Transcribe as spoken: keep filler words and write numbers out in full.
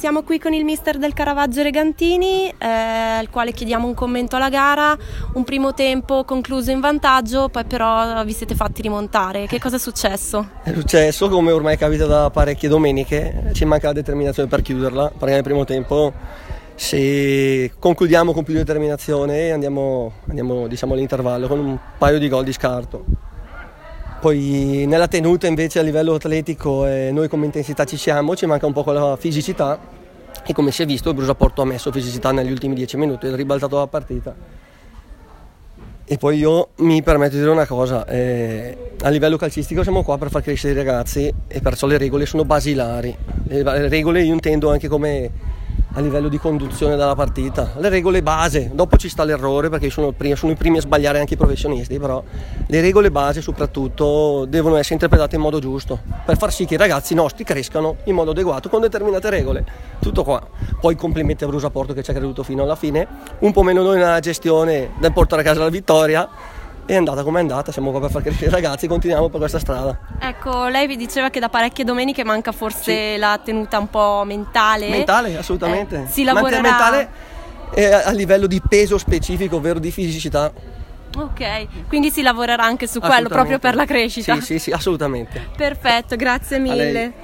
siamo qui con il mister del Caravaggio Regantini, eh, al quale chiediamo un commento alla gara. Un primo tempo concluso in vantaggio, poi però vi siete fatti rimontare. Che cosa è successo? È successo, come ormai capita da parecchie domeniche, ci manca la determinazione per chiuderla, perché nel primo tempo se concludiamo con più determinazione andiamo, andiamo diciamo, all'intervallo con un paio di gol di scarto. Poi nella tenuta invece a livello atletico eh, noi come intensità ci siamo, ci manca un po' quella fisicità e come si è visto il Brusaporto ha messo fisicità negli ultimi dieci minuti, ha ribaltato la partita. E poi io mi permetto di dire una cosa, eh, a livello calcistico siamo qua per far crescere i ragazzi e perciò le regole sono basilari. Le regole io intendo anche come a livello di conduzione della partita, le regole base, dopo ci sta l'errore perché sono, primi, sono i primi a sbagliare anche i professionisti, però le regole base soprattutto devono essere interpretate in modo giusto per far sì che i ragazzi nostri crescano in modo adeguato con determinate regole, tutto qua. Poi complimenti a Brusaporto che ci ha creduto fino alla fine, un po' meno noi nella gestione del portare a casa la vittoria. È andata come è andata, siamo qua per far crescere i ragazzi, continuiamo per questa strada. Ecco, lei vi diceva che da parecchie domeniche manca forse sì. la tenuta un po' mentale. Mentale, assolutamente. Eh, si lavorerà... mentale eh, a livello di peso specifico, ovvero di fisicità. Ok, quindi si lavorerà anche su quello proprio per la crescita. Sì, sì, sì, assolutamente. Perfetto, grazie mille.